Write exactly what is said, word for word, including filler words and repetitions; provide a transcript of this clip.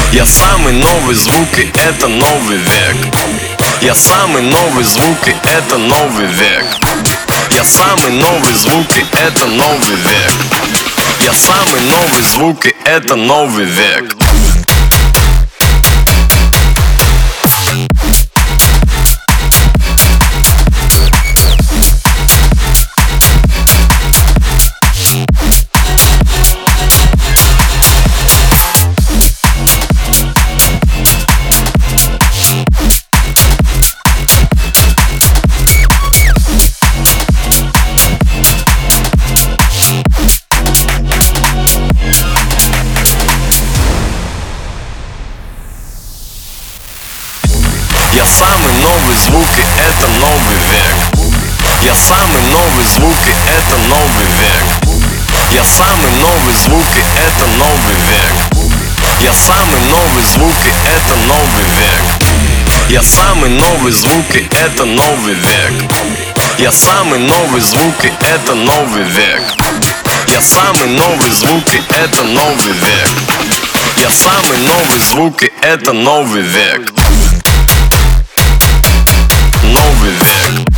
Я самый новый звуки, это новый век. Я самый новый звуки, это новый век. Я самый новый звуки, это новый век. Я самый новый звуки, это новый век. Я самый новый звуки, это новый век. Я самый новый звуки, это новый век. Я самый новый звуки, это новый век. Я самый новый звуки, это новый век. Я самый новый звуки, это новый век. Я самый новый звуки, это новый век. Я самый новый звуки, это новый век. Я самый новый звуки, это новый век. Новый век.